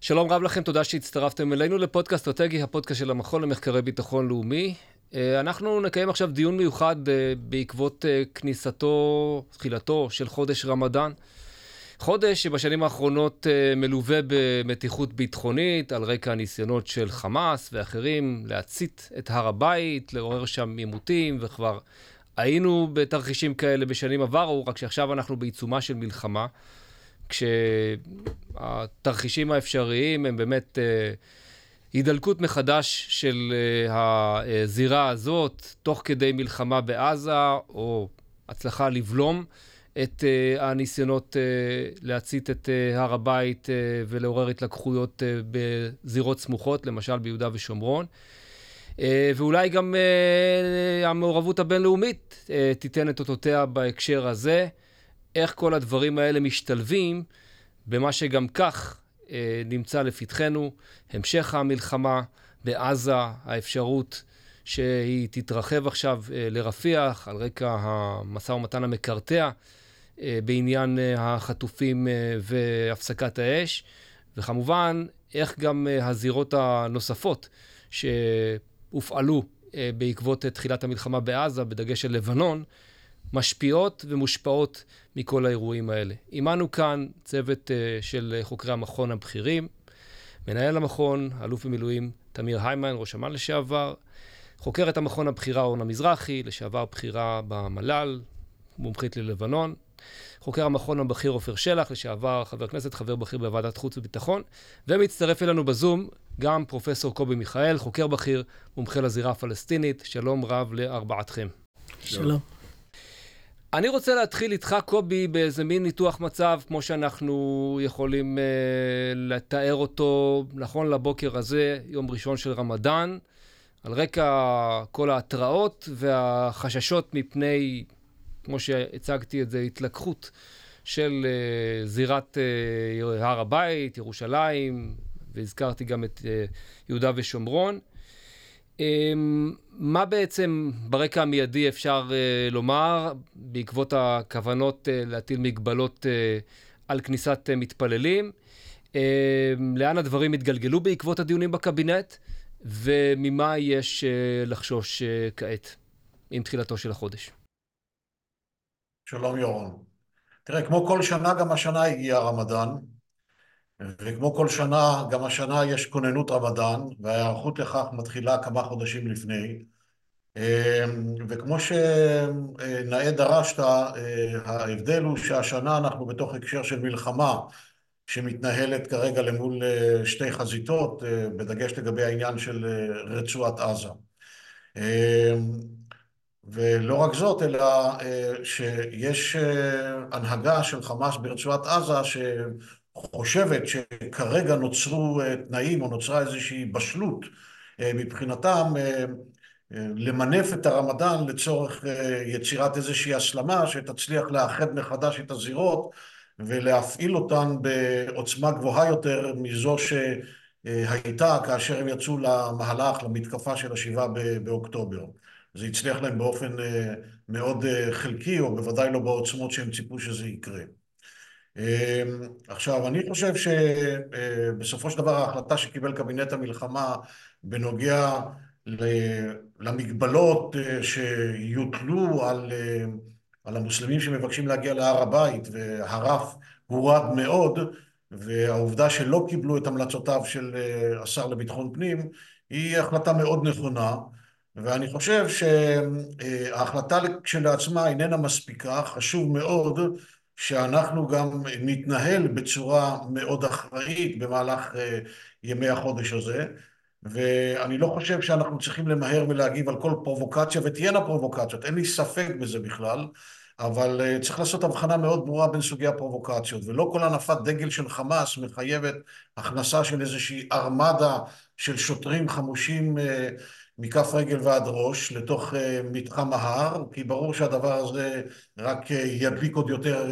שלום רב לכם, תודה שהצטרפתם אלינו לפודקאסט אסטרטגי, הפודקאסט של המכון למחקרי ביטחון לאומי. אנחנו נקיים עכשיו דיון מיוחד בעקבות תחילתו של חודש רמדאן. חודש שבשנים האחרונות מלווה במתיחות ביטחונית על רקע הניסיונות של חמאס ואחרים להצית את הר הבית, לעורר שם עימותים, וכבר היינו בתרחישים כאלה בשנים עברו, רק שעכשיו אנחנו בעיצומה של מלחמה. כשהתרחישים האפשריים הם באמת הידלקות מחדש של הזירה הזאת, תוך כדי מלחמה בעזה, או הצלחה לבלום את הניסיונות להצית את הר הבית ולעורר התלקחויות בזירות סמוכות, למשל ביהודה ושומרון. ואולי גם המעורבות הבינלאומית תיתן את אותותיה בהקשר הזה. איך כל הדברים האלה משתלבים במה שגם כך נמצא לפתחנו, המשך המלחמה בעזה, האפשרות שהיא תתרחב עכשיו לרפיח על רקע המשא ומתן המקרטע בעניין החטופים והפסקת האש, וכמובן איך גם הזירות הנוספות שהופעלו בעקבות תחילת המלחמה בעזה, בדגש של לבנון, משפיעות ומושפעות מכל האירועים האלה. עימנו כאן צוות של חוקרי המכון הבכירים, מנהל המכון, אלוף במילואים תמיר היימן, ראש אמ"ן לשעבר, חוקרת המכון הבכירה אורנה מזרחי, לשעבר בכירה במל"ל, מומחית ללבנון, חוקר המכון הבכיר עופר שלח, לשעבר חבר כנסת, חבר בכיר בוועדת חוץ וביטחון, ומצטרף אלינו בזום גם פרופסור קובי מיכאל, חוקר בכיר, מומחה לזירה הפלסטינית. שלום רב לארבעתכם. שלום. אני רוצה להתחיל איתך, קובי, באיזה מין ניתוח מצב, כמו שאנחנו יכולים לתאר אותו נכון לבוקר הזה, יום ראשון של רמדאן, על רקע כל ההתראות והחששות מפני, כמו שהצגתי את זה, התלקחות של זירת הר הבית, ירושלים, והזכרתי גם את יהודה ושומרון. מה בעצם ברקע המיידי אפשר לומר בעקבות הכוונות להטיל מגבלות על כניסת מתפללים? לאן הדברים התגלגלו בעקבות הדיונים בקבינט? וממה יש לחשוש כעת עם תחילתו של החודש? שלום ירון. תראה, כמו כל שנה גם השנה הגיע רמדאן, וכמו כל שנה גם השנה יש כוננות רמדאן, וההיערכות לכך מתחילה כמה חודשים לפני. וכמו שנאה דרשת, ההבדל הוא שהשנה אנחנו בתוך הקשר של מלחמה שמתנהלת כרגע למול שתי חזיתות, בדגש לגבי העניין של רצועת עזה. ולא רק זאת, אלא שיש הנהגה של חמאס ברצועת עזה שחושבת שכרגע נוצרו תנאים או נוצרה איזושהי בשלות מבחינתם למנף את הרמדאן לצורך יצירת איזושהי הסלמה שתצליח לאחד מחדש את הזירות ולהפעיל אותן בעוצמה גבוהה יותר מזו שהייתה כאשר הם יצאו למהלך, למתקפה של ה7 באוקטובר. זה הצליח להם באופן מאוד חלקי, או בוודאי לא בעוצמות שהם ציפו שזה יקרה. עכשיו, אני חושב שבסופו של דבר ההחלטה שקיבל קבינט המלחמה בנוגע למגבלות שיוטלו על המוסלמים שמבקשים להגיע להר הבית, והרף הורד מאוד, והעובדה שלא קיבלו את המלצותיו של השר לביטחון פנים, היא החלטה מאוד נכונה, ואני חושב שההחלטה כשלעצמה איננה מספיקה. חשוב מאוד שאנחנו גם נתנהל בצורה מאוד אחראית במהלך ימי החודש הזה, ואני לא חושב שאנחנו צריכים למהר ולהגיב על כל פרובוקציה, ותהיינה פרובוקציות, אין לי ספק בזה בכלל, אבל צריך לעשות הבחנה מאוד ברורה בין סוגי הפרובוקציות, ולא כל הנפת דגל של חמאס מחייבת הכנסה של איזושהי ארמדה של שוטרים חמושים מכף רגל ועד ראש לתוך מתחם ההר, כי ברור שהדבר הזה רק ידליק עוד יותר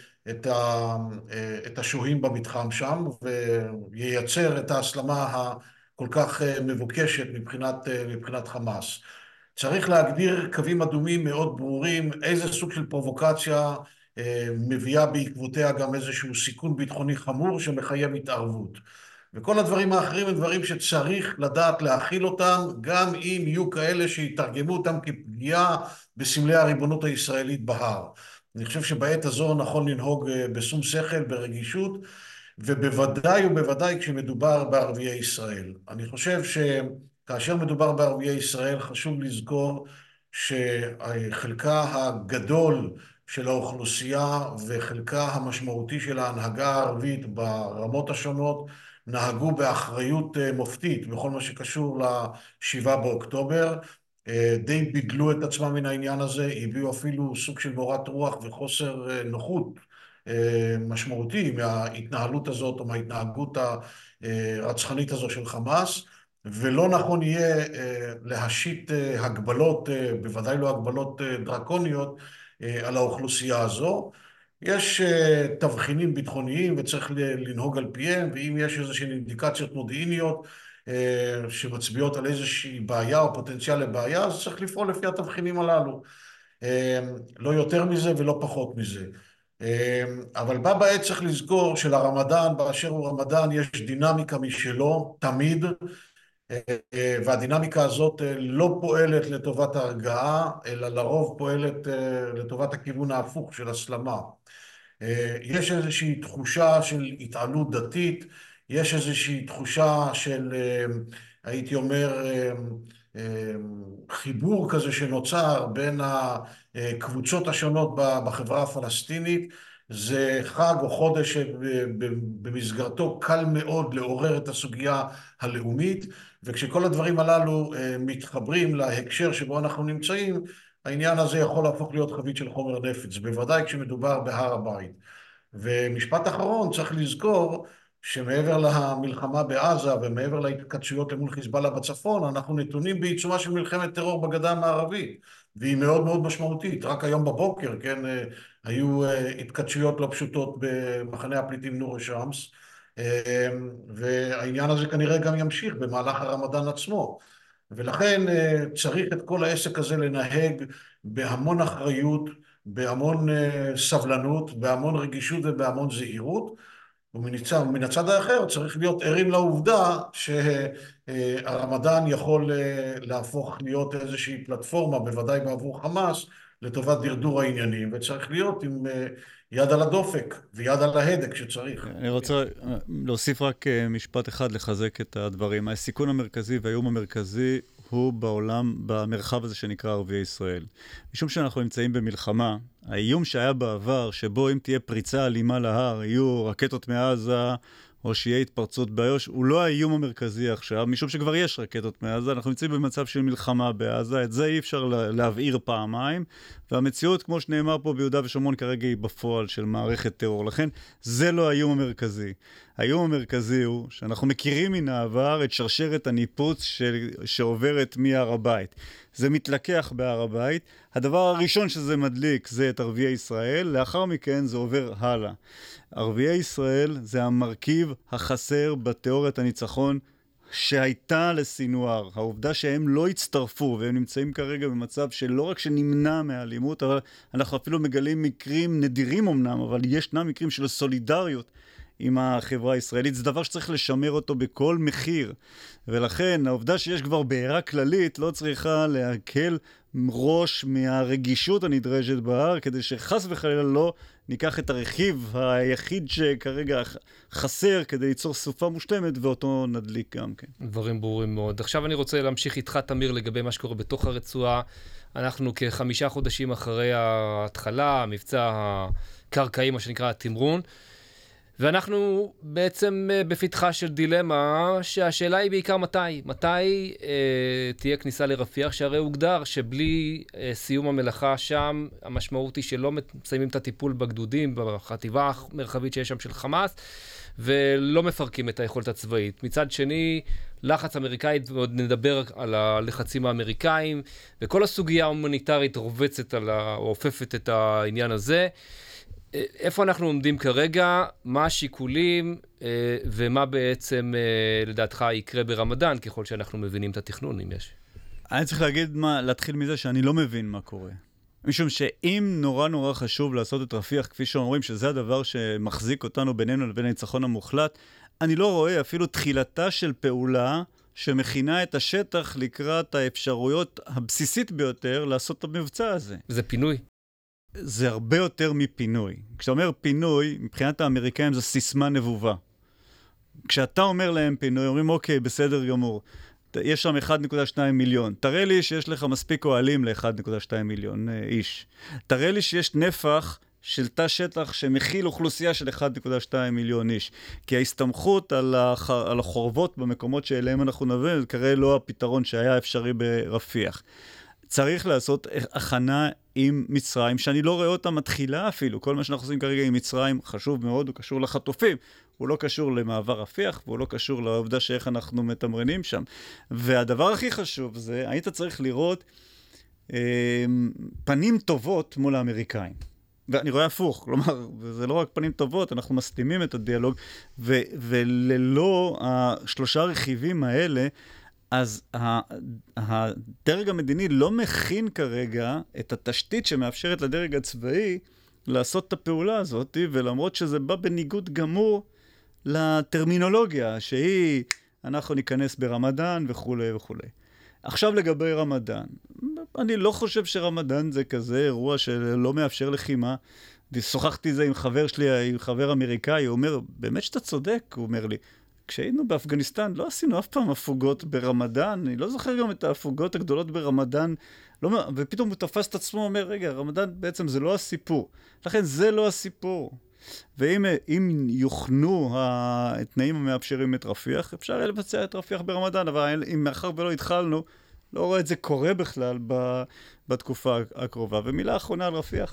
את השוהים במתחם שם, וייצר את ההסלמה הכל כך מבוקשת מבחינת חמאס. צריך להגדיר קווים אדומים מאוד ברורים, איזה סוג של פרובוקציה מביאה בעקבותיה גם איזשהו סיכון ביטחוני חמור שמחייב התערבות. וכל הדברים האחרים הם דברים שצריך לדעת להכיל אותם, גם אם יהיו כאלה שיתרגמו אותם כפגיעה בסמלי הריבונות הישראלית בהר. אני חושב שבעת הזו נכון לנהוג בשום שכל, ברגישות, ובוודאי ובוודאי כשמדובר בערביי ישראל. אני חושב שכאשר מדובר בערביי ישראל חשוב לזכור שחלקה הגדול של האוכלוסייה וחלקה המשמעותי של ההנהגה הערבית ברמות השונות נהגו באחריות מופתית בכל מה שקשור ל-7 באוקטובר, די בידלו את עצמם מן העניין הזה, הביאו אפילו סוג של מורת רוח וחוסר נוחות משמעותי מההתנהלות הזאת או מההתנהגות הרצחנית הזו של חמאס, ולא נכון יהיה להשית הגבלות, בוודאי לא הגבלות דרקוניות, על האוכלוסייה הזו. יש תבחינים ביטחוניים וצריך לנהוג על פיהם, ואם יש איזושהי אינדיקציות מודיעיניות שמצביעות על איזושהי בעיה או פוטנציאל לבעיה, אז צריך לפעול לפי התבחינים הללו. לא יותר מזה ולא פחות מזה. אבל בה בעת צריך לזכור שלרמדאן, באשר הוא רמדאן, יש דינמיקה משלו, תמיד, והדינמיקה הזאת לא פועלת לטובת ההרגעה, אלא לרוב פועלת לטובת הכיוון ההפוך של הסלמה. יש איזושהי תחושה של התעלות דתית, יש איזושהי תחושה של, הייתי אומר, חיבור כזה שנוצר בין הקבוצות השונות בחברה הפלסטינית. זה חג או חודש שבמסגרתו קל מאוד לעורר את הסוגיה הלאומית, וכשכל הדברים הללו מתחברים להקשר שבו אנחנו נמצאים, העניין הזה יכול להפוך להיות חבית של חומר נפץ, בוודאי כשמדובר בהר הבית. ומשפט אחרון, צריך לזכור שמעבר למלחמה בעזה ומעבר להתכתשויות למול חיזבאללה בצפון, אנחנו נתונים בעיצומה של מלחמת טרור בגדה המערבית, והיא מאוד מאוד משמעותית. רק היום בבוקר, כן, היו התכתשויות לא פשוטות במחנה הפליטים נור א-שמס, והעניין הזה כנראה גם ימשיך במהלך הרמדאן עצמו. ולכן צריך את כל העסק הזה לנהג בהמון אחריות, בהמון סבלנות, בהמון רגישות ובהמון זהירות, ומן הצד האחר צריך להיות ערים לעובדה שהרמדאן יכול להפוך להיות איזושהי פלטפורמה, בוודאי בעבור חמאס, לטובת דרדור העניינים, וצריך להיות עם יד על הדופק ויד על ההדק שצריך. אני רוצה להוסיף רק משפט אחד לחזק את הדברים. הסיכון המרכזי והאיום המרכזי הוא בעולם, במרחב הזה שנקרא ערביי ישראל. משום שאנחנו נמצאים במלחמה, האיום שהיה בעבר, שבו אם תהיה פריצה אלימה להר, יהיו רקטות מעזה, או שיהיה התפרצות באיו"ש, הוא לא האיום המרכזי עכשיו, משום שכבר יש רקטות מעזה, אנחנו נמצאים במצב של מלחמה בעזה, את זה אי אפשר להבעיר פעמיים, והמציאות, כמו שנאמר פה ביהודה ושומרון, כרגע היא בפועל של מערכת טרור, לכן זה לא האיום המרכזי. האיום המרכזי הוא שאנחנו מכירים מן העבר את שרשרת הניפוץ שעוברת מהר הבית. זה מתלקח בהר הבית, הדבר הראשון שזה מדליק זה את ערביי ישראל, לאחר מכן זה עובר הלאה. ערביי ישראל זה המרכיב החסר בתיאוריית הניצחון שהייתה לסינואר. העובדה שהם לא הצטרפו והם נמצאים כרגע במצב שלא רק שנמנע מהאלימות, אבל אנחנו אפילו מגלים מקרים נדירים אמנם, אבל ישנם מקרים של סולידריות עם החברה הישראלית. זה דבר שצריך לשמר אותו בכל מחיר. ולכן העובדה שיש כבר בעירה כללית לא צריכה להקל ראש מהרגישות הנדרשת בהר, כדי שחס וחלילה לא ניקח את הרכיב היחיד שכרגע חסר כדי ליצור סופה מושלמת, ואותו נדליק גם כן. דברים ברורים מאוד. עכשיו אני רוצה להמשיך איתך, תמיר, לגבי מה שקורה בתוך הרצועה. אנחנו כ5 חודשים אחרי ההתחלה, המבצע הקרקעי, מה שנקרא התמרון, ואנחנו בעצם בפתחה של דילמה, שהשאלה היא בעיקר מתי תהיה כניסה לרפיח, שהרי הוגדר שבלי סיום המלאכה שם, המשמעות היא שלא מסיימים את הטיפול בגדודים, בחטיבה המרחבית שיש שם של חמאס, ולא מפרקים את היכולת הצבאית. מצד שני, לחץ אמריקאי, ועוד נדבר על הלחצים האמריקאים, וכל הסוגיה ההומניטרית רובצת או הופפת את העניין הזה. איפה אנחנו עומדים כרגע, מה השיקולים ומה בעצם לדעתך יקרה ברמדאן, ככל שאנחנו מבינים את התכנון, אם יש? אני צריך להתחיל מזה שאני לא מבין מה קורה. משום שאם נורא חשוב לעשות את רפיח, כפי שאומרים שזה הדבר שמחזיק אותנו בינינו לבין הניצחון המוחלט, אני לא רואה אפילו תחילתה של פעולה שמכינה את השטח לקראת האפשרויות הבסיסית ביותר לעשות את המבצע הזה. זה פינוי? זה הרבה יותר מפינוי. כשאתה אומר פינוי, מבחינת האמריקאים זו סיסמה נבובה. כשאתה אומר להם פינוי, אומרים אוקיי, בסדר גמור. יש שם 1.2 מיליון. תראה לי שיש לך מספיק אוהלים ל-1.2 מיליון איש. תראה לי שיש נפח של תא שטח שמכיל אוכלוסייה של 1.2 מיליון איש. כי ההסתמכות על החורבות במקומות שאליהם אנחנו נבין, זה כרגע לא הפתרון שהיה אפשרי ברפיח. צריך לעשות הכנה עם מצרים, שאני לא רואה אותה מתחילה אפילו. כל מה שאנחנו עושים כרגע עם מצרים חשוב מאוד, הוא קשור לחטופים. הוא לא קשור למעבר רפיח, והוא לא קשור לעובדה שאיך אנחנו מתמרנים שם. והדבר הכי חשוב זה, היית צריך לראות פנים טובות מול האמריקאים. ואני רואה הפוך, כלומר, זה לא רק פנים טובות, אנחנו מסתימים את הדיאלוג, וללא השלושה רכיבים האלה, אז הדרג המדיני לא מכין כרגע את התשתית שמאפשרת לדרג הצבאי לעשות את הפעולה הזאת, ולמרות שזה בא בניגוד גמור לטרמינולוגיה, שהיא, אנחנו ניכנס ברמדאן וכו' וכו'. עכשיו לגבי רמדאן, אני לא חושב שרמדאן זה כזה אירוע שלא מאפשר לחימה. שוחחתי זה עם חבר שלי, עם חבר אמריקאי, הוא אומר, באמת שאתה צודק, הוא אומר לי, כשהיינו באפגניסטן לא עשינו אף פעם הפוגות ברמדאן, אני לא זוכר גם את ההפוגות הגדולות ברמדאן, לא, ופתאום הוא תפס את עצמו, אומר, רגע, רמדאן בעצם זה לא הסיפור. לכן זה לא הסיפור. ואם יוכנו התנאים המאפשרים את רפיח, אפשר לבצע את רפיח ברמדאן, אבל אם מאחר ולא התחלנו, לא רואה את זה קורה בכלל בתקופה הקרובה. ומילה אחרונה על רפיח.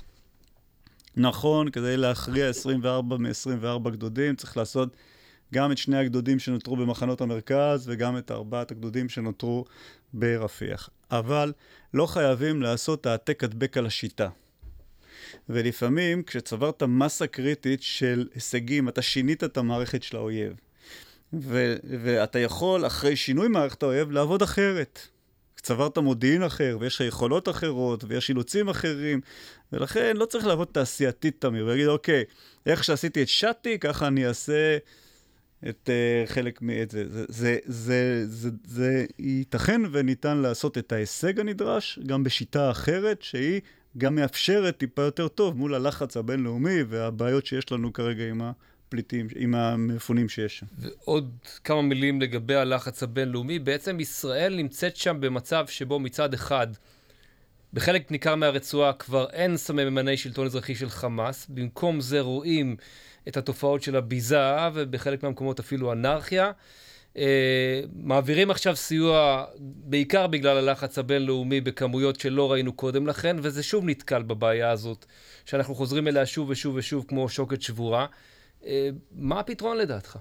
נכון, כדי להכריע 24 מ-24 גדודים, צריך לעשות גם את 2 הגדודים שנותרו במחנות המרכז, וגם את 4 הגדודים שנותרו ברפיח. אבל לא חייבים לעשות העתק הדבק על השיטה. ולפעמים, כשצברת מסה קריטית של הישגים, אתה שינית את המערכת של האויב. ואתה יכול, אחרי שינוי מערכת האויב, לעבוד אחרת. צברת מודיעין אחר, ויש יכולות אחרות, ויש אילוצים אחרים, ולכן לא צריך לעבוד תעשייתית תמיר, ולהגיד, אוקיי, איך שעשיתי את שתי, ככה אני אעשה את חלק מאת זה. זה ייתכן וניתן לעשות את ההישג הנדרש, גם בשיטה אחרת, שהיא גם מאפשרת טיפה יותר טוב מול הלחץ הבינלאומי והבעיות שיש לנו כרגע עם הפליטים, עם המפונים שיש שם. ועוד כמה מילים לגבי הלחץ הבינלאומי. בעצם ישראל נמצאת שם במצב שבו מצד אחד, בחלק ניכר מהרצועה כבר אין סממני שלטון אזרחי של חמאס, במקום זה רואים את התופעות של הביזה, ובחלק מהמקומות אפילו אנרכיה. מעבירים עכשיו סיוע בעיקר בגלל הלחץ הבינלאומי בכמויות שלא ראינו קודם לכן, וזה שוב נתקל בבעיה הזאת, שאנחנו חוזרים אליה שוב ושוב ושוב כמו שוקת שבורה. מה הפתרון לדעתך?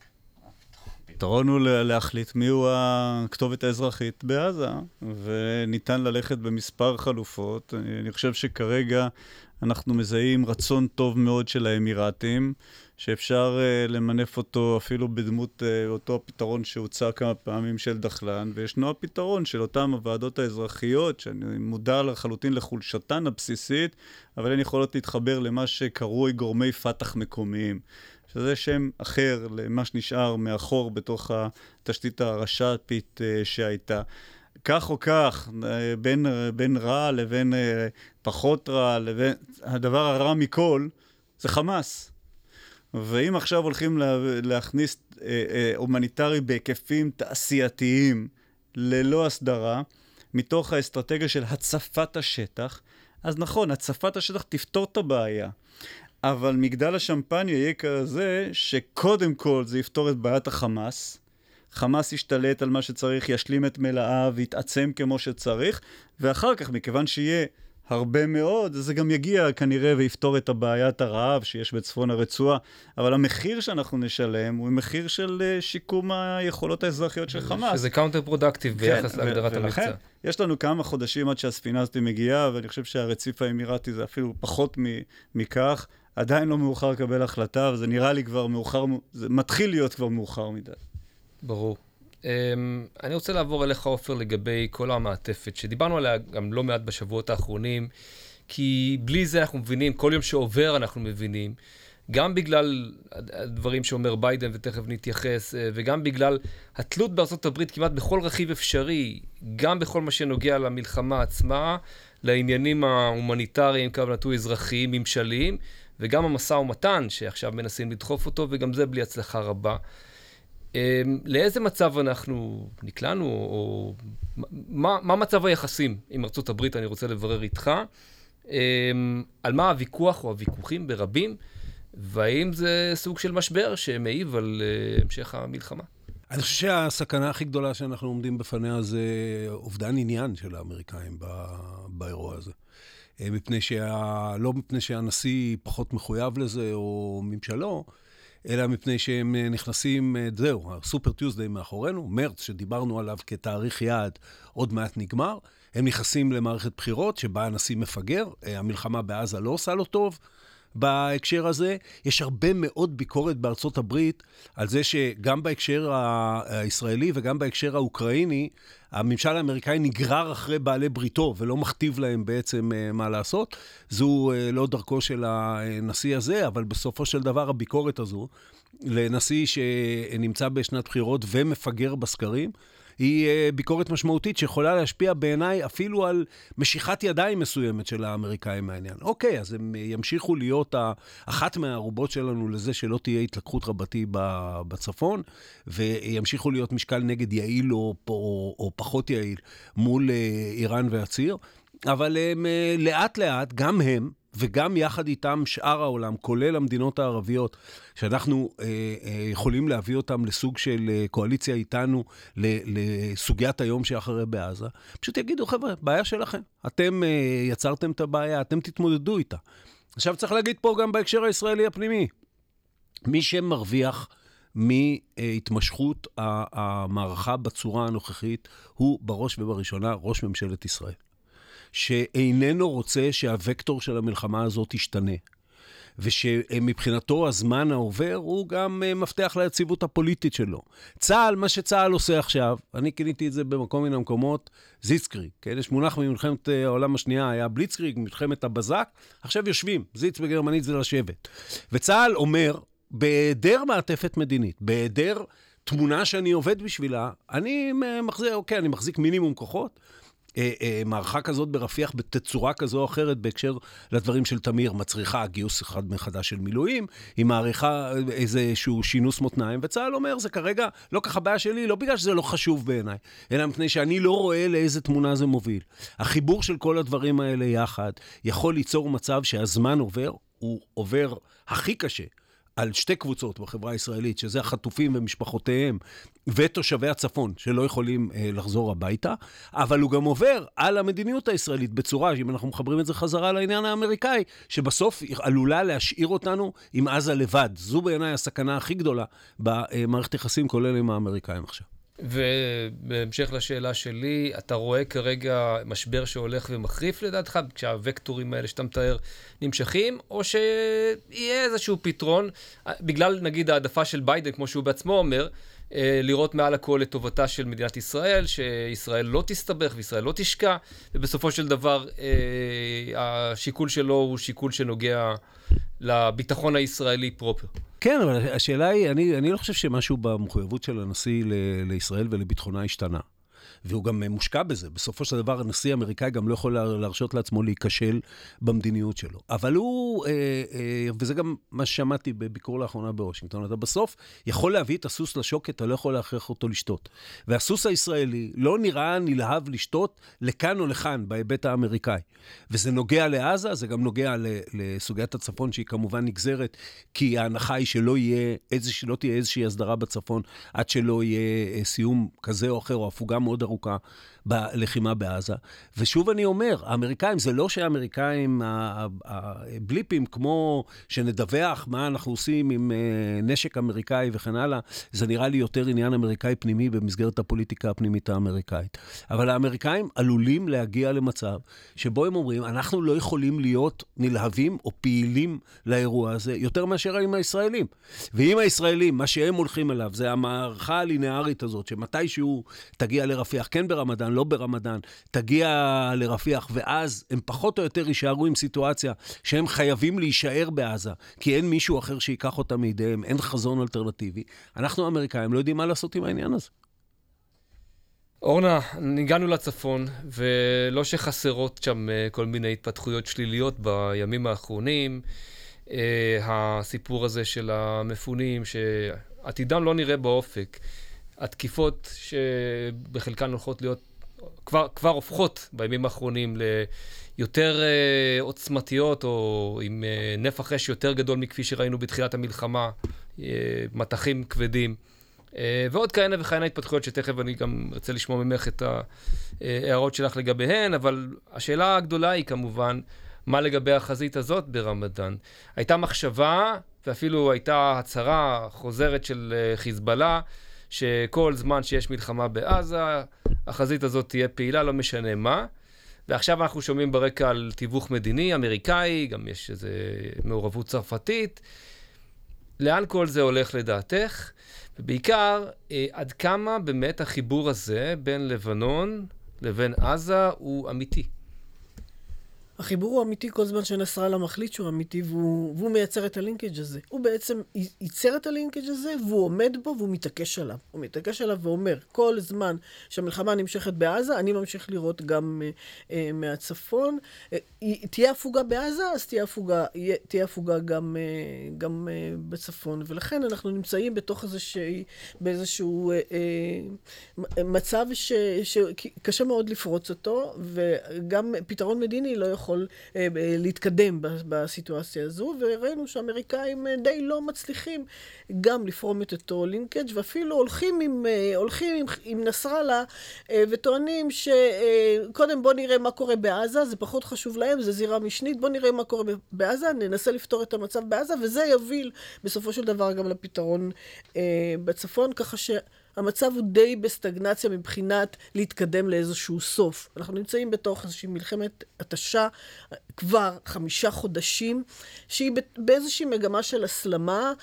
הפתרון הוא להחליט מיהו הכתובת האזרחית בעזה, וניתן ללכת במספר חלופות. אני חושב שכרגע אנחנו מזהים רצון טוב מאוד של האמירתים, שאפשר למנף אותו אפילו בדמות אותו הפתרון שהוצע כמה פעמים של דחלן, וישנו הפתרון של אותם הוועדות האזרחיות, שאני מודע לחלוטין לחולשתן הבסיסית, אבל הן יכולות להתחבר למה שקרוי גורמי פתח מקומיים, שזה שם אחר למה שנשאר מאחור בתוך התשתית הרש"פית שהייתה. כך או כך, בין רע לבין פחות רע, לבין הדבר הרע מכל, זה חמאס. ואם עכשיו הולכים להכניס הומניטרי בהיקפים תעשייתיים ללא הסדרה, מתוך האסטרטגיה של הצפת השטח, אז נכון, הצפת השטח תפתור את הבעיה. אבל מגדל השמפניה יהיה כזה שקודם כל זה יפתור את בעיית החמאס, חמאס ישתלט על מה שצריך, ישלים את מלאיו, יתעצם כמו שצריך, ואחר כך, מכיוון שיהיה הרבה מאוד, זה גם יגיע כנראה ויפתור את הבעיית הרעב שיש בצפון הרצועה, אבל המחיר שאנחנו נשלם הוא מחיר של שיקום היכולות האזרחיות של חמאס. שזה קאונטר פרודקטיב ביחס להגדרת המבצע. יש לנו כמה חודשים עד שהספינה הזאת מגיעה, ואני חושב שהרציף האמירתי זה אפילו פחות מכך, עדיין לא מאוחר לקבל החלטה, וזה נראה לי כבר מאוחר, זה מתחיל להיות כבר מאוחר מדי. ברור. אני רוצה לעבור אליך, עופר, לגבי כל המעטפת, שדיברנו עליה גם לא מעט בשבועות האחרונים, כי בלי זה אנחנו מבינים, כל יום שעובר אנחנו מבינים, גם בגלל הדברים שאומר ביידן, ותכף נתייחס, וגם בגלל התלות בארצות הברית כמעט בכל רכיב אפשרי, גם בכל מה שנוגע למלחמה עצמה, לעניינים ההומניטריים, כוונתו אזרחיים, ממשליים, וגם המשא ומתן שעכשיו מנסים לדחוף אותו, וגם זה בלי הצלחה רבה. לאיזה מצב אנחנו נקלענו, או מה מצב היחסים עם ארצות הברית, אני רוצה לברר איתך, על מה הוויכוח או הוויכוחים ברבים, והאם זה סוג של משבר שמעיב על המשך המלחמה? אני חושב שהסכנה הכי גדולה שאנחנו עומדים בפניה זה אובדן עניין של האמריקאים באירוע הזה. לא מפני שהנשיא פחות מחויב לזה או ממשלו, אלא מפני שהם נכנסים, זהו, הסופר טיוזדיי מאחורינו, מרץ שדיברנו עליו כתאריך יעד, עוד מעט נגמר. הם נכנסים למערכת בחירות שבה הנשיא מפגר, המלחמה בעזה לא עושה לו טוב. בהקשר הזה יש הרבה מאוד ביקורת בארצות הברית על זה שגם בהקשר הישראלי וגם בהקשר האוקראיני, הממשל האמריקאי נגרר אחרי בעלי בריתו ולא מכתיב להם בעצם מה לעשות. זו לא דרכו של הנשיא הזה, אבל בסופו של דבר הביקורת הזו לנשיא שנמצא בשנת בחירות ומפגר בסקרים, היא ביקורת משמעותית שיכולה להשפיע בעיניי אפילו על משיכת ידיים מסוימת של האמריקאים מהעניין. אוקיי, אז הם ימשיכו להיות אחת מהערובות שלנו לזה שלא תהיה התלקחות רבתי בצפון, וימשיכו להיות משקל נגד יעיל או פחות יעיל מול איראן והציר, אבל הם לאט לאט, גם הם, וגם יחד איתם שאר העולם, כולל המדינות הערביות, שאנחנו יכולים להביא אותם לסוג של קואליציה איתנו, לסוגיית היום שאחרי בעזה, פשוט יגידו, חבר'ה, בעיה שלכם. אתם יצרתם את הבעיה, אתם תתמודדו איתה. עכשיו צריך להגיד פה גם בהקשר הישראלי הפנימי, מי שמרוויח מהתמשכות המערכה בצורה הנוכחית, הוא בראש ובראשונה ראש ממשלת ישראל. שאיננו רוצה שהווקטור של המלחמה הזאת ישתנה, ושמבחינתו הזמן העובר הוא גם מפתח ליציבות הפוליטית שלו. צה"ל, מה שצה"ל עושה עכשיו, אני כיניתי את זה במקום מן המקומות, זיצקריג, כן? יש מונח ממלחמת העולם השנייה, היה בליצקריג, מלחמת הבזק, עכשיו יושבים, זיץ בגרמנית זה לשבת. וצה"ל אומר, בהיעדר מעטפת מדינית, בהיעדר תמונה שאני עובד בשבילה, אני מחזיק מינימום כוחות, מערכה כזאת ברפיח בתצורה כזו או אחרת בהקשר לדברים של תמיר מצריכה גיוס אחד מחדש של מילואים, היא מעריכה איזשהו שינוס מותניים, וצה"ל אומר, זה כרגע לא ככה בעיה שלי, לא בגלל שזה לא חשוב בעיניי, אלא מפני שאני לא רואה לאיזה תמונה זה מוביל. החיבור של כל הדברים האלה יחד יכול ליצור מצב שהזמן עובר, הוא עובר הכי קשה על שתי קבוצות בחברה הישראלית, שזה החטופים ומשפחותיהם, ותושבי הצפון, שלא יכולים לחזור הביתה, אבל הוא גם עובר על המדיניות הישראלית, בצורה, אם אנחנו מחברים את זה חזרה לעניין האמריקאי, שבסוף עלולה להשאיר אותנו עם עזה לבד. זו בעיניי הסכנה הכי גדולה במערכת יחסים, כולל עם האמריקאים עכשיו. ובהמשך לשאלה שלי, אתה רואה כרגע משבר שהולך ומחריף לדעתך, כשהווקטורים האלה שאתה מתאר נמשכים, או שיהיה איזשהו פתרון, בגלל נגיד העדפה של ביידן, כמו שהוא בעצמו אומר, לראות מעל הכל לטובתה של מדינת ישראל, שישראל לא תסתבך וישראל לא תשקע, ובסופו של דבר השיקול שלו הוא שיקול שנוגע לביטחון הישראלי פרופר. כן, אבל השאלה היא, אני לא חושב שמשהו במחויבות של הנשיא לישראל ולביטחונה השתנה. והוא גם מושקע בזה. בסופו של דבר, הנשיא האמריקאי גם לא יכול להרשות לעצמו להיכשל במדיניות שלו. אבל הוא, וזה גם מה ששמעתי בביקור לאחרונה בוושינגטון, אתה בסוף יכול להביא את הסוס לשוקת, אתה לא יכול להכריח אותו לשתות. והסוס הישראלי לא נראה נלהב לשתות לכאן או לכאן, בהיבט האמריקאי. וזה נוגע לעזה, זה גם נוגע לסוגיית הצפון, שהיא כמובן נגזרת, כי ההנחה היא שלא תהיה איזושהי הסדרה בצפון, עד שלא יהיה סיום כזה או אחר, או הפוגה מאוד ארוכה בלחימה בעזה. ושוב אני אומר, האמריקאים, זה לא שהאמריקאים, הבליפים, כמו שנדווח מה אנחנו עושים עם נשק אמריקאי וכן הלאה, זה נראה לי יותר עניין אמריקאי פנימי במסגרת הפוליטיקה הפנימית האמריקאית. אבל האמריקאים עלולים להגיע למצב שבו הם אומרים, אנחנו לא יכולים להיות נלהבים או פעילים לאירוע הזה, יותר מאשר עם הישראלים. ואם הישראלים, מה שהם הולכים אליו, זה המערכה הלינארית הזאת, שמתישהו תגיע לרפיח, כן ברמדאן, רמדאן, לא ברמדאן, תגיע לרפיח, ואז הם פחות או יותר יישארו עם סיטואציה שהם חייבים להישאר בעזה, כי אין מישהו אחר שיקח אותם מידיהם, אין חזון אלטרנטיבי. אנחנו האמריקאים לא יודעים מה לעשות עם העניין הזה. אורנה, הגענו לצפון, ולא שחסרות שם כל מיני התפתחויות שליליות בימים האחרונים. הסיפור הזה של המפונים, שעתידם לא נראה באופק. התקיפות שבחלקן הולכות להיות, כבר הופכות בימים האחרונים ליותר עוצמתיות, או עם נפח אש יותר גדול מכפי שראינו בתחילת המלחמה, מתחים כבדים. ועוד כהנה וכהנה התפתחויות שתכף אני גם רוצה לשמוע ממך את ההערות שלך לגביהן, אבל השאלה הגדולה היא כמובן, מה לגבי החזית הזאת ברמדאן? הייתה מחשבה, ואפילו הייתה הצהרה חוזרת של חיזבאללה, שכל זמן שיש מלחמה בעזה, החזית הזאת תהיה פעילה, לא משנה מה. ועכשיו אנחנו שומעים ברקע על תיווך מדיני, אמריקאי, גם יש איזו מעורבות צרפתית. לאן כל זה הולך לדעתך? ובעיקר, עד כמה באמת החיבור הזה בין לבנון לבין עזה הוא אמיתי? החיבור הוא אמיתי כל זמן שנסראללה מחליט שהוא אמיתי, והוא מייצר את הלינקג' הזה. הוא בעצם ייצר את הלינקג' הזה, והוא עומד בו, והוא מתעקש עליו. הוא מתעקש עליו ואומר, כל זמן שהמלחמה נמשכת בעזה, אני ממשיך לראות גם מהצפון. תהיה הפוגה בעזה, אז תהיה הפוגה גם בצפון. ולכן אנחנו נמצאים באיזשהו מצב שקשה מאוד לפרוץ אותו, וגם פתרון מדיני לא יכול להתקדם בסיטואציה הזו, וראינו שהאמריקאים די לא מצליחים גם לפרום את אותו לינקג', ואפילו הולכים עם נסראללה וטוענים שקודם בוא נראה מה קורה בעזה, זה פחות חשוב להם, זה זירה משנית, בוא נראה מה קורה בעזה, ננסה לפתור את המצב בעזה, וזה יוביל בסופו של דבר גם לפתרון בצפון, ככה המצב הוא די בסטגנציה מבחינת להתקדם לאיזשהו סוף. אנחנו נמצאים בתוך איזושהי מלחמת התשה כבר 5 חודשים, שהיא באיזושהי מגמה של הסלמה.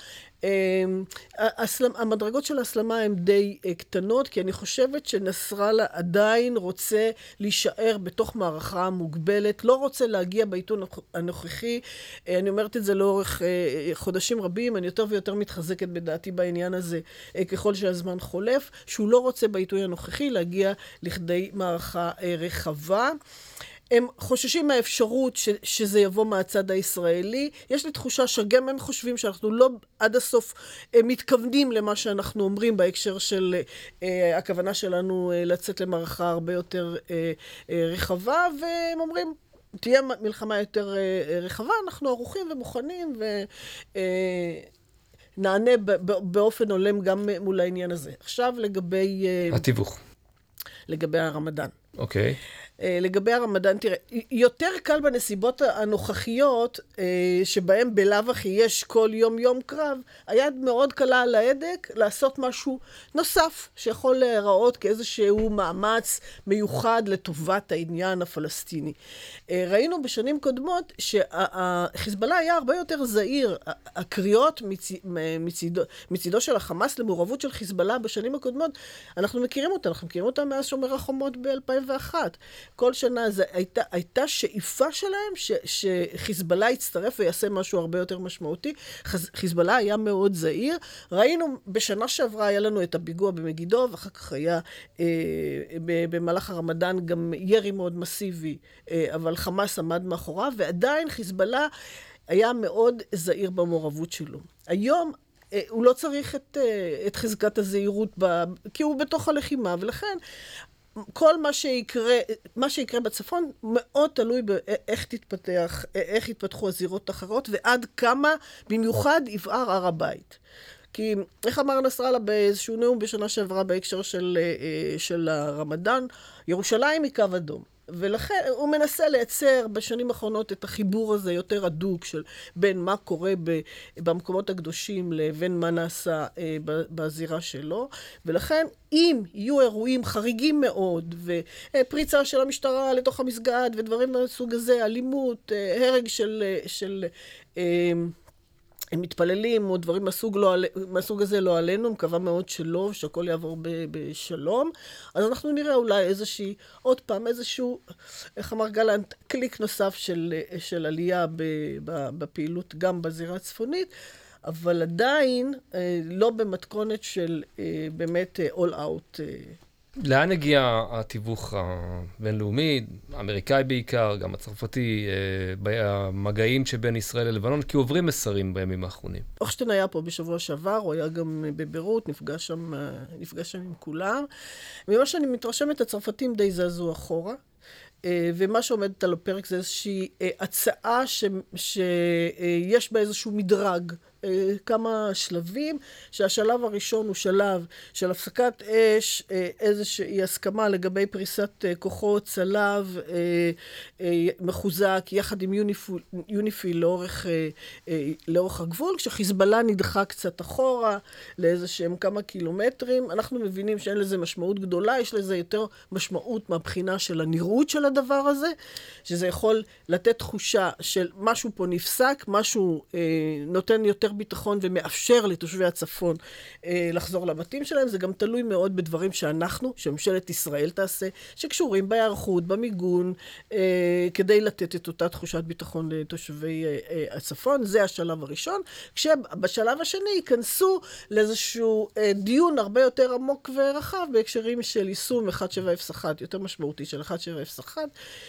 המדרגות של ההסלמה הן די קטנות, כי אני חושבת שנסראללה עדיין רוצה להישאר בתוך מערכה מוגבלת, לא רוצה להגיע בעיתון הנוכחי. אני אומרת את זה לאורך חודשים רבים, אני יותר ויותר מתחזקת בדעתי בעניין הזה ככל שהזמן חולף, שהוא לא רוצה בעיתון הנוכחי להגיע לכדי מערכה רחבה. הם חוששים מהאפשרות שזה יבוא מהצד הישראלי. יש לי תחושה שגם הם חושבים שאנחנו לא עד הסוף מתכוונים למה שאנחנו אומרים בהקשר של הכוונה שלנו לצאת למערכה הרבה יותר רחבה, והם אומרים, תהיה מלחמה יותר רחבה, אנחנו ערוכים ומוכנים ונענה באופן הולם גם מול העניין הזה. עכשיו לגבי התיווך. לגבי הרמדאן. אוקיי. לגבי הרמדאן, תראה, יותר קל בנסיבות הנוכחיות, שבהם בלאו הכי יש כל יום קרב, היד מאוד קלה על ההדק לעשות משהו נוסף, שיכול להיראות כאיזשהו מאמץ מיוחד לטובת העניין הפלסטיני. ראינו בשנים קודמות שהחיזבאללה היה הרבה יותר זהיר. הקריאות מצידו של החמאס למעורבות של חיזבאללה בשנים הקודמות, אנחנו מכירים אותה מאז שומר החומות ב-2001. כל שנה הייתה שאיפה שלהם שחיזבאללה יצטרף ויעשה משהו הרבה יותר משמעותי. חיזבאללה היה מאוד זהיר. ראינו בשנה שעברה היה לנו את הפיגוע במגידו, ואחר כך היה במהלך הרמדאן גם ירי מאוד מסיבי, אבל חמאס עמד מאחוריו, ועדיין חיזבאללה היה מאוד זהיר במעורבות שלו. היום הוא לא צריך את חזקת הזהירות, כי הוא בתוך הלחימה, ולכן כל מה שיקרה בצפון מאוד תלוי איך יתפתחו הזירות האחרות, ועד כמה במיוחד יבער הר הבית. כי איך אמר נסראללה באיזשהו נאום בשנה שעברה בהקשר של הרמדאן, ירושלים היא קו אדום. ולכן הוא מנסה לייצר בשנים האחרונות את החיבור הזה יותר הדוק של בין מה קורה במקומות הקדושים לבין מה נעשה בזירה שלו. ולכן אם יהיו אירועים חריגים מאוד ופריצה של המשטרה לתוך המסגד ודברים מהסוג הזה, אלימות, הרג של הם מתפללים או דברים מהסוג הזה לא עלינו, מקווה מאוד שלא, שהכל יעבור בשלום. אז אנחנו נראה אולי עוד פעם איזשהו, איך אמר גלנט, קליק נוסף של עלייה בפעילות גם בזירה הצפונית, אבל עדיין לא במתכונת של באמת all out. לאן הגיע התיווך הבינלאומי, האמריקאי בעיקר, גם הצרפתי, במגעים שבין ישראל ללבנון, כי עוברים מסרים בימים האחרונים? אוכשטיין היה פה בשבוע שעבר, הוא היה גם בביירות, נפגש שם עם כולם. ממה שאני מתרשמת, הצרפתים די זזו אחורה. ומה שעומדת על הפרק זה איזושהי הצעה שיש בה איזשהו מדרג, כמה שלבים, שהשלב הראשון הוא שלב של הפסקת אש, איזושהי הסכמה לגבי פריסת כוחות צלב מחוזק יחד עם יוניפיל לאורך הגבול, כשחיזבאללה נדחה קצת אחורה לאיזשהם כמה קילומטרים. אנחנו מבינים שאין לזה משמעות גדולה, יש לזה יותר משמעות מהבחינה של הנראות של הדבר הזה, שזה יכול לתת תחושה של משהו פה נפסק, משהו נותן יותר ביטחון ומאפשר לתושבי הצפון לחזור לבתים שלהם. זה גם תלוי מאוד בדברים שממשלת ישראל תעשה, שקשורים בהיערכות, במיגון, כדי לתת את אותה תחושת ביטחון לתושבי הצפון. זה השלב הראשון. כשבשלב השני ייכנסו לאיזשהו דיון הרבה יותר עמוק ורחב בהקשרים של יישום 1701, יותר משמעותי של 1701,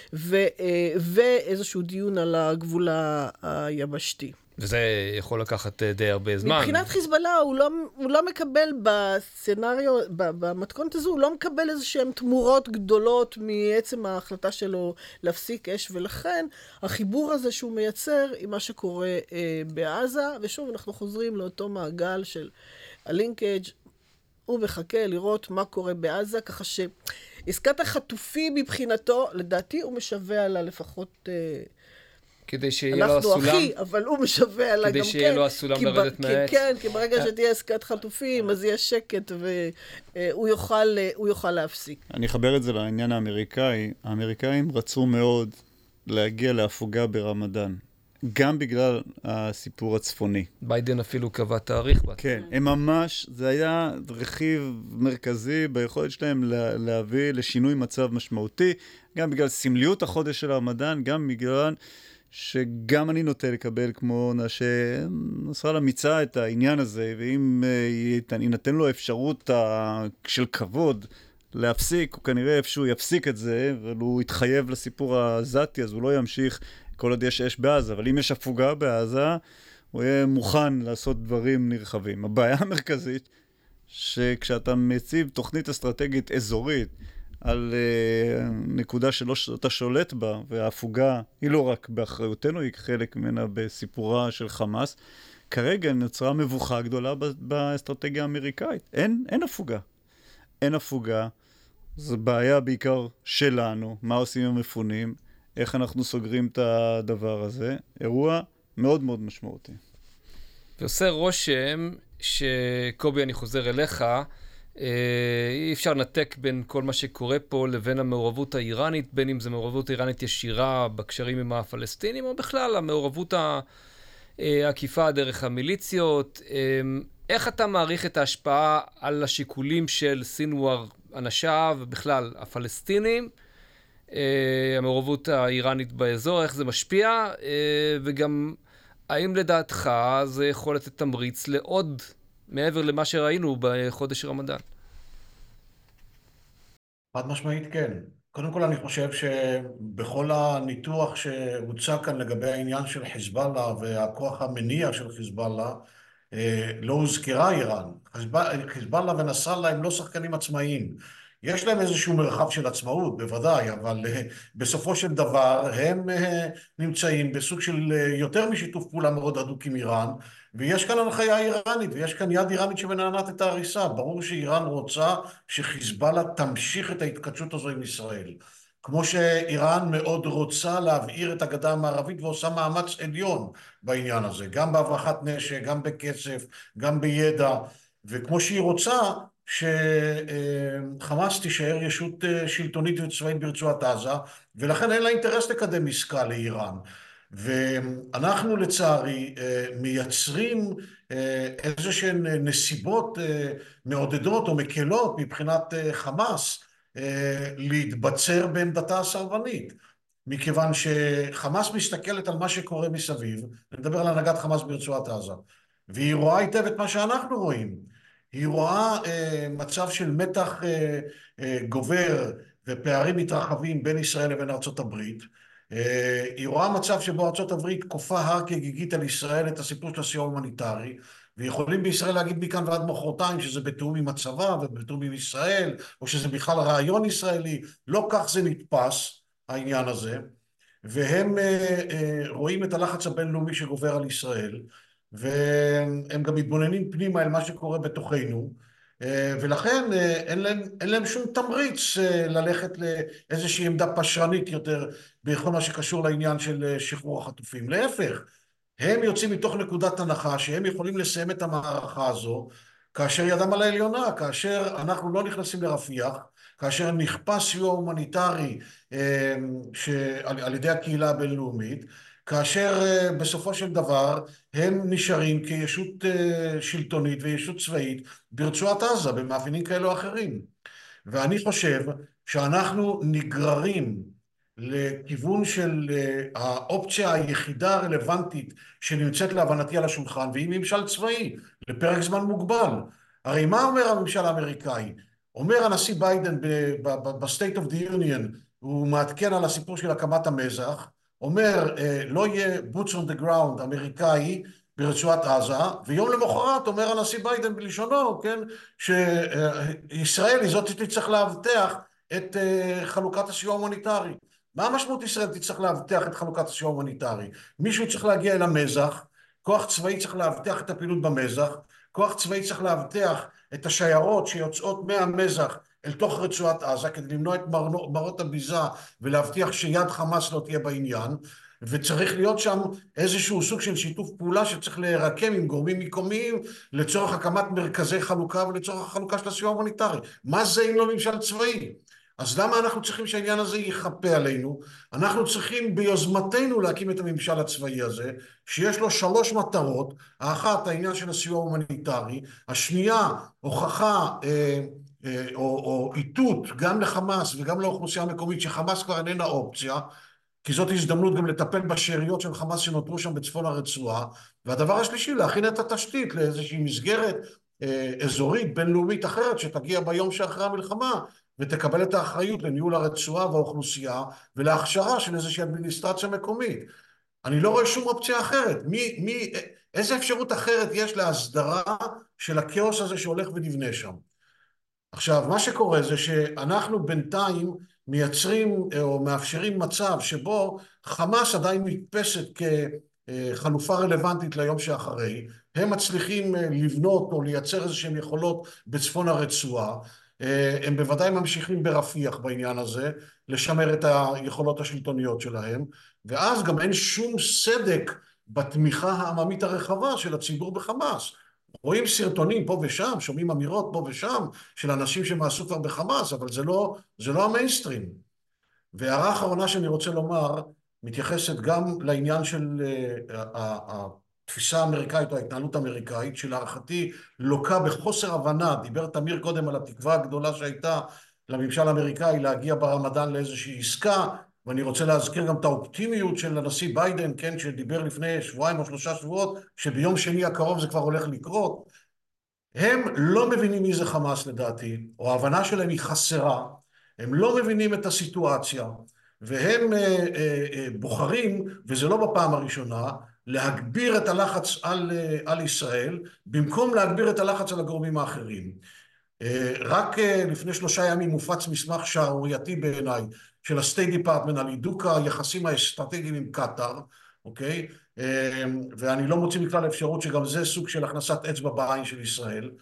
ואיזשהו דיון על הגבול היבשתי. וזה יכול לקחת די הרבה זמן. מבחינת חיזבאללה, הוא לא מקבל בסצנריו, במתכונת הזו, הוא לא מקבל איזשהם תמורות גדולות מעצם ההחלטה שלו להפסיק אש, ולכן החיבור הזה שהוא מייצר עם מה שקורה בעזה, ושוב אנחנו חוזרים לאותו מעגל של הלינקאג', הוא מחכה לראות מה קורה בעזה, ככה שעסקת החטופים מבחינתו, לדעתי הוא משווה עלה לפחות... כדי שיהיה לו הסולם. אנחנו אחי, אבל הוא משווה עלה גם כן. כדי שיהיה לו הסולם לרדת מהעץ. כן, כי ברגע שתהיה עסקת חטופים, אז יהיה שקט והוא יוכל להפסיק. אני אחבר את זה לעניין האמריקאי. האמריקאים רצו מאוד להגיע להפוגה ברמדאן. גם בגלל הסיפור הצפוני. ביידן אפילו קבע תאריך. כן, הם ממש, זה היה רכיב מרכזי ביכולת שלהם להביא לשינוי מצב משמעותי, גם בגלל סמליות החודש של הרמדאן, גם בגלל שגם אני נוטה לקבל כמו שנסראללה מיצה את העניין הזה, ואם יינתן לו אפשרות של כבוד להפסיק, הוא כנראה איפשהו יפסיק את זה, אבל הוא יתחייב לסיפור העזתי, אז הוא לא ימשיך כל עוד יש אש בעזה, אבל אם יש הפוגה בעזה, הוא יהיה מוכן לעשות דברים נרחבים. הבעיה המרכזית, שכשאתה מציב תוכנית אסטרטגית אזורית, על נקודה שאתה שולט בה, וההפוגה היא לא רק באחריותנו, היא חלק ממנה בסיפורה של חמאס, כרגע נוצרה מבוכה גדולה באסטרטגיה האמריקאית. אין הפוגה. אין הפוגה. זו בעיה בעיקר שלנו, מה עושים עם המפונים, איך אנחנו סוגרים את הדבר הזה. אירוע מאוד מאוד משמעותי. ועושה רושם שקובי, אני חוזר אליך, אי אפשר לנתק בין כל מה שקורה פה לבין המעורבות האיראנית, בין אם זה מעורבות איראנית ישירה בקשרים עם הפלסטינים, או בכלל המעורבות העקיפה דרך המיליציות. איך אתה מעריך את ההשפעה על השיקולים של סינואר אנשיו ובכלל הפלסטינים, המעורבות האיראנית באזור, איך זה משפיע, וגם האם לדעתך זה יכול לתת תמריץ לעוד מעבר למה שראינו בחודש רמדאן? חד משמעית כן. קודם כל אני חושב שבכל הניתוח שהוצע כאן לגבי העניין של חיזבאללה והכוח המניע של חיזבאללה, לא הוזכרה איראן. חיזבאללה ונסראללה הם לא שחקנים עצמאיים. יש להם איזשהו מרחב של עצמאות, בוודאי, אבל בסופו של דבר הם נמצאים בסוג של יותר משיתוף פעולה מאוד הדוק עם איראן, ויש כאן הנחיה איראנית, ויש כאן יד איראנית שמנענעת את ההריסה. ברור שאיראן רוצה שחיזבאללה תמשיך את ההתכתשות הזו עם ישראל. כמו שאיראן מאוד רוצה להבעיר את הגדה המערבית ועושה מאמץ עליון בעניין הזה, גם בהברחת נשק, גם בכסף, גם בידע, וכמו שהיא רוצה שחמאס תישאר ישות שלטונית וצבאית ברצועת עזה, ולכן אין לה אינטרס לקדם עסקה לאיראן. ואנחנו לצערי מייצרים איזה שהן נסיבות מעודדות או מקלות מבחינת חמאס להתבצר בעמדתה הסרבנית. מכיוון שחמאס מסתכלת על מה שקורה מסביב, אני מדבר על הנהגת חמאס ברצועת עזה, והיא רואה היטב את מה שאנחנו רואים. היא רואה מצב של מתח גובר ופערים מתרחבים בין ישראל לבין ארצות הברית. היא רואה מצב שבו ארצות הברית כופה הר כגיגית על ישראל את הסיפור של הסיוע ההומניטרי, ויכולים בישראל להגיד מכאן ועד מחרתיים שזה בתיאום עם הצבא ובתיאום עם ישראל, או שזה בכלל רעיון ישראלי. לא כך זה נתפס, העניין הזה, והם רואים את הלחץ הבינלאומי שגובר על ישראל, והם גם מתבוננים פנימה אל מה שקורה בתוכנו, ולכן אין להם שום תמריץ ללכת לאיזושהי עמדה פשרנית יותר בכל מה שקשור לעניין של שחרור החטופים. להפך, הם יוצאים מתוך נקודת הנחה שהם יכולים לסיים את המערכה הזו כאשר ידם על העליונה, כאשר אנחנו לא נכנסים לרפיח, כאשר נכפה סיוע הומניטרי על ידי הקהילה הבינלאומית, כאשר בסופו של דבר הם נשארים כישות שלטונית וישות צבאית ברצועת עזה במאפיינים כאלו או אחרים. ואני חושב שאנחנו נגררים לכיוון של האופציה היחידה הרלוונטית שנמצאת להבנתי על השולחן, והיא ממשל צבאי לפרק זמן מוגבל. הרי מה אומר הממשל האמריקאי? אומר הנשיא ביידן ב-State of the Union, הוא מעדכן על הסיפור של הקמת המזח, אומר לא יהיה boots on the ground אמריקאי ברצועת עזה, ויום למחרת אומר הנשיא ביידן בלשונו, כן, שישראל היא זאת שתצטרך להבטח את חלוקת הסיוע ההומניטרי. מה המשמעות ישראל תצטרך להבטח את חלוקת הסיוע ההומניטרי? מישהו צריך להגיע אל המזח, כוח צבאי צריך להבטח את הפעילות במזח, כוח צבאי צריך להבטח את השיירות שיוצאות מהמזח אל תוך רצועת עזה, כדי למנוע את מרות הביזה ולהבטיח שיד חמאס לא תהיה בעניין, וצריך להיות שם איזשהו סוג של שיתוף פעולה שצריך להירקם עם גורמים מקומיים לצורך הקמת מרכזי חלוקה ולצורך החלוקה של הסיוע ההומניטרי. מה זה אם לא ממשל צבאי? אז למה אנחנו צריכים שהעניין הזה ייחפה עלינו? אנחנו צריכים ביוזמתנו להקים את הממשל הצבאי הזה, שיש לו 3 מטרות. האחת, העניין של הסיוע ההומניטרי. השנייה, הוכחה או איתות גם לחמאס וגם לאוכלוסייה המקומית שחמאס כבר איננה אופציה, כי זאת הזדמנות גם לטפל בשאריות של חמאס שנותרו שם בצפון הרצועה. והדבר השלישי, להכין את התשתית לאיזושהי מסגרת אזורית בינלאומית אחרת שתגיע ביום שאחרי המלחמה, ותקבל את האחריות לניהול הרצועה והאוכלוסייה ולהכשרה של איזושהי אדמיניסטרציה מקומית. אני לא רואה שום אופציה אחרת. איזה אפשרות אחרת יש להסדרה של הכאוס הזה שהולך ונבנה שם? עכשיו, מה שקורה זה שאנחנו בינתיים מייצרים או מאפשרים מצב שבו חמאס עדיין נתפסת כחלופה רלוונטית ליום שאחרי. הם מצליחים לבנות או לייצר איזשהם יכולות בצפון הרצועה. הם בוודאי ממשיכים ברפיח בעניין הזה, לשמר את היכולות השלטוניות שלהם, ואז גם אין שום סדק בתמיכה העממית הרחבה של הציבור בחמאס. רואים סרטונים פה ושם, שומעים אמירות פה ושם, של אנשים שמעשו כבר בחמאס, אבל זה לא המיינסטרים. והערה האחרונה שאני רוצה לומר, מתייחסת גם לעניין של התפיסה האמריקאית או ההתנהלות האמריקאית, שלהערכתי לוקה בחוסר הבנה. דיבר תמיר קודם על התקווה הגדולה שהייתה לממשל האמריקאי להגיע ברמדאן לאיזושהי עסקה, ואני רוצה להזכיר גם את האופטימיות של הנשיא ביידן, כן, שדיבר לפני 2 או 3 שבועות, שביום שני הקרוב זה כבר הולך לקרות. הם לא מבינים מי זה חמאס לדעתי, או ההבנה שלהם היא חסרה, הם לא מבינים את הסיטואציה, והם בוחרים, וזה לא בפעם הראשונה, להגביר את הלחץ על ישראל, במקום להגביר את הלחץ על הגורמים האחרים. רק לפני 3 ימים מופץ מסמך שערורייתי בעיניי, של ה-State Department על הידוק היחסים האסטרטגיים עם קטאר, אוקיי? ואני לא מוציא בכלל אפשרות שגם זה סוג של הכנסת אצבע בעין של ישראל,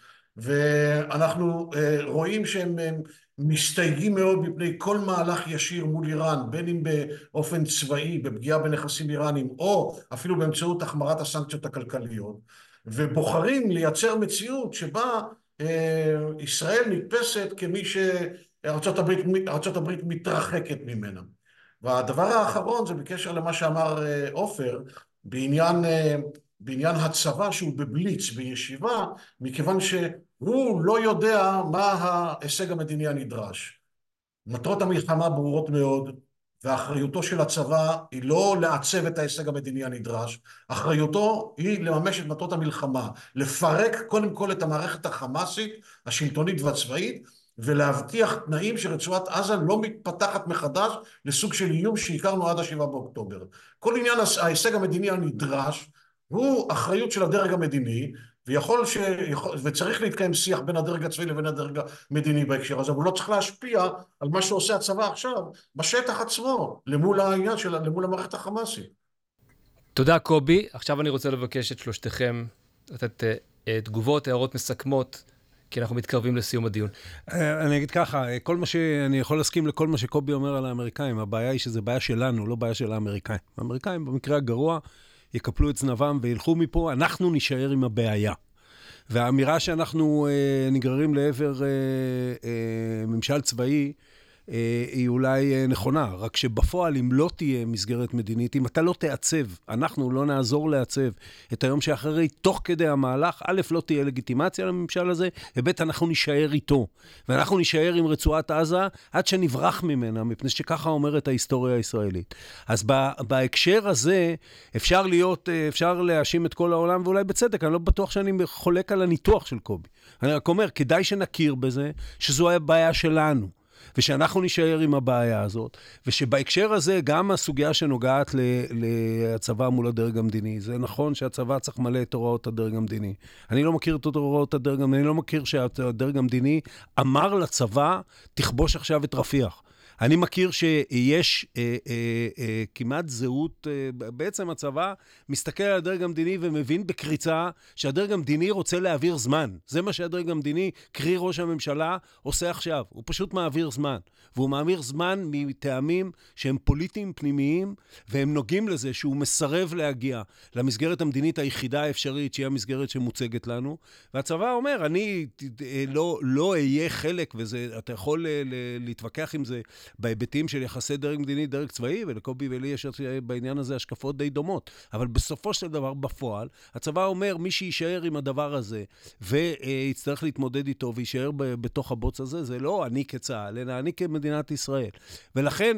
ואנחנו רואים שהם מסתייגים מאוד מפני כל מהלך ישיר מול איראן, בין אם באופן צבאי, בפגיעה בנכסים איראנים, או אפילו באמצעות החמרת הסנקציות הכלכליות, ובוחרים לייצר מציאות שבה ישראל נתפסת כמי שארצות הברית מתרחקת ממנה. והדבר האחרון זה בקשר למה שאמר עופר, בעניין הצבא שהוא בבליץ, בישיבה, מכיוון שהוא לא יודע מה ההישג המדיני הנדרש. מטרות המלחמה ברורות מאוד, ואחריותו של הצבא היא לא לעצב את ההישג המדיני הנדרש, אחריותו היא לממש את מטרות המלחמה, לפרק קודם כל את המערכת החמאסית, השלטונית והצבאית, ולהבטיח תנאים שרצועת עזה לא מתפתחת מחדש לסוג של איום שהכרנו עד 7 באוקטובר. כל עניין ההישג המדיני הנדרש הוא אחריות של הדרג המדיני, וצריך להתקיים שיח בין הדרג הצבאי לבין הדרג המדיני בהקשר הזה, אבל הוא לא צריך להשפיע על מה שעושה הצבא עכשיו בשטח עצמו, למול המערכת החמאסית. תודה קובי. עכשיו אני רוצה לבקש את שלושתכם לתת תגובות, הערות מסכמות, כי אנחנו מתקרבים לסיום הדיון. אני אגיד ככה, אני יכול להסכים לכל מה שקובי אומר על האמריקאים. הבעיה היא שזה בעיה שלנו, לא בעיה של האמריקאים. האמריקאים במקרה הגרוע יקפלו את זנבם וילכו מפה, אנחנו נשאר עם הבעיה. והאמירה שאנחנו נגררים לעבר ממשל צבאי, היא אולי נכונה, רק שבפועל אם לא תהיה מסגרת מדינית, אם אתה לא תעצב, אנחנו לא נעזור לעצב את היום שאחרי, תוך כדי המהלך, א', לא תהיה לגיטימציה לממשל הזה, וב', אנחנו נשאר איתו. ואנחנו נשאר עם רצועת עזה עד שנברח ממנה, מפני שככה אומרת ההיסטוריה הישראלית. אז בהקשר הזה, אפשר להאשים את כל העולם, ואולי בצדק, אני לא בטוח שאני חולק על הניתוח של קובי. אני רק אומר, כדאי שנכיר בזה, שזו הבעיה שלנו. ושאנחנו נשאר עם הבעיה הזאת, ושבהקשר הזה גם הסוגיה שנוגעת לצבא מול הדרג המדיני, זה נכון שהצבא צריך מלא את הוראות הדרג המדיני. אני לא מכיר את הוראות הדרג המדיני, אני לא מכיר שהדרג המדיני אמר לצבא, תכבוש עכשיו את רפיח. אני מכיר שיש כמעט זהות, בעצם הצבא מסתכל על הדרג המדיני ומבין בקריצה שהדרג המדיני רוצה להעביר זמן. זה מה שהדרג המדיני, קרי ראש הממשלה, עושה עכשיו. הוא פשוט מעביר זמן. והוא מעביר זמן מטעמים שהם פוליטיים פנימיים, והם נוגעים לזה שהוא מסרב להגיע למסגרת המדינית היחידה האפשרית, שהיא המסגרת שמוצגת לנו. והצבא אומר, אני לא אהיה חלק, ואתה יכול להתווכח עם זה, בהיבטים של יחסי דרג מדיני, דרג צבאי, ולקובי ולי יש בעניין הזה השקפות די דומות. אבל בסופו של דבר, בפועל, הצבא אומר, מי שישאר עם הדבר הזה, ויצטרך להתמודד איתו, וישאר בתוך הבוץ הזה, זה לא אני כצה"ל, אלא אני כמדינת ישראל. ולכן,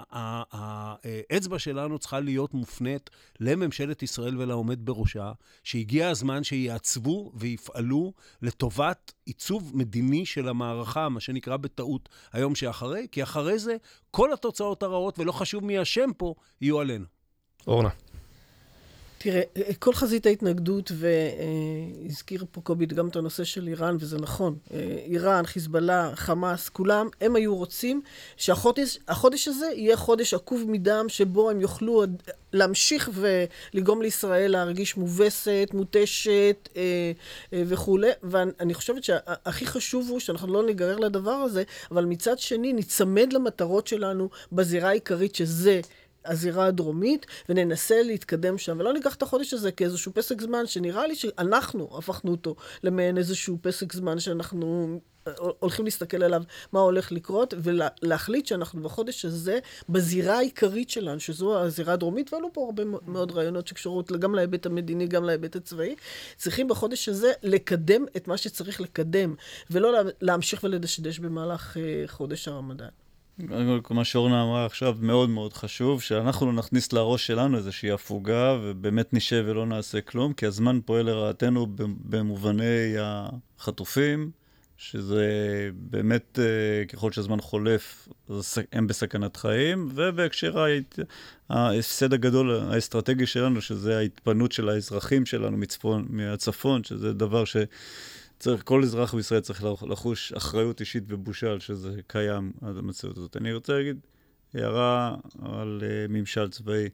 האצבע שלנו צריכה להיות מופנית לממשלת ישראל ולעומד בראשה, שהגיע הזמן שיעצבו ויפעלו לטובת עיצוב מדיני של המערכה, מה שנקרא בטעות היום שאחרי, כי אחרי זה כל התוצאות הרעות, ולא חשוב מי השם פה, יהיו עלינו. אורנה. תראה, כל חזית ההתנגדות, והזכיר פה קובי גם את הנושא של איראן, וזה נכון, איראן, חיזבאללה, חמאס, כולם, הם היו רוצים שהחודש הזה יהיה חודש עקוב מדם, שבו הם יוכלו להמשיך ולגרום לישראל להרגיש מובסת, מוטשת וכו'. ואני חושבת שהכי חשוב הוא שאנחנו לא נגרר לדבר הזה, אבל מצד שני נצמד למטרות שלנו בזירה העיקרית שזה הזירה הדרומית, וננסה להתקדם שם, ולא ניקח את החודש הזה כאיזשהו פסק זמן, שנראה לי שאנחנו הפכנו אותו למעין איזשהו פסק זמן שאנחנו הולכים להסתכל עליו מה הולך לקרות, ולהחליט שאנחנו בחודש הזה, בזירה העיקרית שלנו, שזו הזירה הדרומית, ועלו פה הרבה מאוד רעיונות שקשורות גם להיבט המדיני, גם להיבט הצבאי, צריכים בחודש הזה לקדם את מה שצריך לקדם, ולא להמשיך ולדשדש במהלך חודש הרמדאן. מה שאורנה אמרה עכשיו מאוד מאוד חשוב, שאנחנו לא נכניס לראש שלנו איזושהי הפוגה, ובאמת נשב ולא נעשה כלום, כי הזמן פועל לרעתנו במובני החטופים, שזה באמת, ככל שהזמן חולף, הם בסכנת חיים, ובהקשר ההפסד הגדול האסטרטגי שלנו, שזה ההתפנות של האזרחים שלנו מהצפון, שזה דבר כל אזרח בישראל צריך לחוש אחריות אישית ובושה על שזה קיים עד המציאות הזאת. אני רוצה להגיד הערה על ממשל צבאי.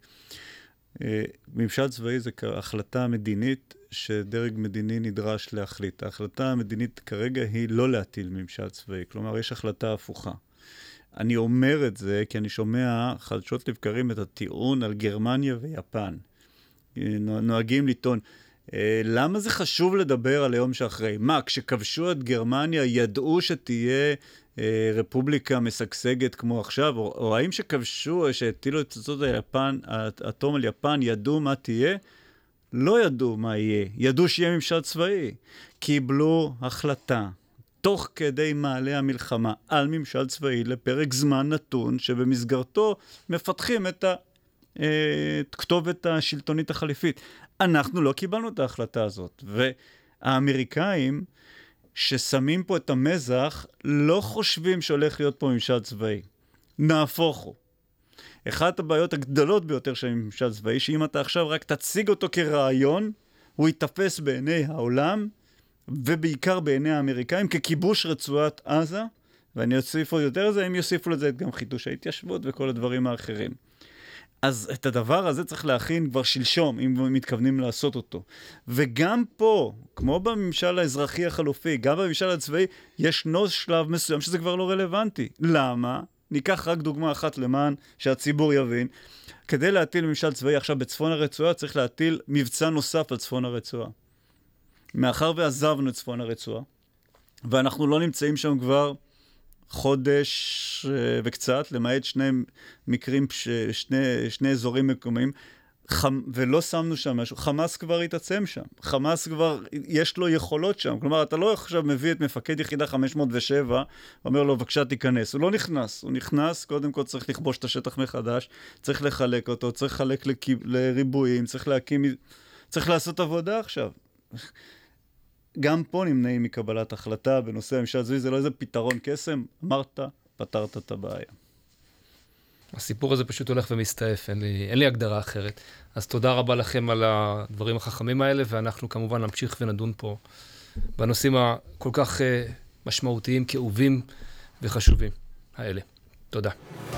ממשל צבאי זה החלטה מדינית שדרג מדיני נדרש להחליט. ההחלטה המדינית כרגע היא לא להטיל ממשל צבאי, כלומר יש החלטה הפוכה. אני אומר את זה כי אני שומע חדשות לבקרים את הטיעון על גרמניה ויפן. נוהגים לטעון, למה זה חשוב לדבר על היום שאחרי? מה, כשכבשו את גרמניה ידעו שתהיה רפובליקה משגשגת כמו עכשיו? או האם שכבשו, שהטילו את פצצות האטום על יפן, ידעו מה תהיה? לא ידעו מה יהיה. ידעו שיהיה ממשל צבאי. קיבלו החלטה תוך כדי מעלה המלחמה על ממשל צבאי לפרק זמן נתון, שבמסגרתו מפתחים את הכתובת השלטונית החליפית. אנחנו לא קיבלנו את ההחלטה הזאת, והאמריקאים ששמים פה את המזח לא חושבים שהולך להיות פה ממשל צבאי. נהפוך הוא. אחת הבעיות הגדולות ביותר של ממשל צבאי, שאם אתה עכשיו רק תציג אותו כרעיון, הוא יתפס בעיני העולם, ובעיקר בעיני האמריקאים, ככיבוש רצועת עזה, ואני אוסיף עוד יותר לזה, הם יוסיפו לזה גם חידוש ההתיישבות וכל הדברים האחרים. אז את הדבר הזה צריך להכין כבר שלשום, אם מתכוונים לעשות אותו. וגם פה, כמו בממשל האזרחי החלופי, גם בממשל הצבאי, ישנו שלב מסוים שזה כבר לא רלוונטי. למה? ניקח רק דוגמה אחת למען שהציבור יבין. כדי להטיל ממשל צבאי עכשיו בצפון הרצועה, צריך להטיל מבצע נוסף על צפון הרצועה. מאחר ועזבנו את צפון הרצועה, ואנחנו לא נמצאים שם כבר חודש וקצת, למעט שני מקרים, שני אזורים מקומיים, ולא שמנו שם משהו. חמאס כבר התעצם שם. חמאס כבר, יש לו יכולות שם. כלומר, אתה לא עכשיו מביא את מפקד יחידה 507, אומר לו, בבקשה תיכנס. הוא לא נכנס. הוא נכנס, קודם כל צריך לכבוש את השטח מחדש, צריך לחלק אותו, צריך לחלק לריבועים, צריך להקים, צריך לעשות עבודה עכשיו. גם פה נמנעים מקבלת החלטה בנושא הממשל צבאי, זה לא איזה פתרון קסם, אמרת, פתרת את הבעיה. הסיפור הזה פשוט הולך ומסתעף, אין לי הגדרה אחרת. אז תודה רבה לכם על הדברים החכמים האלה, ואנחנו כמובן נמשיך ונדון פה בנושאים הכל כך משמעותיים, כאובים וחשובים האלה. תודה.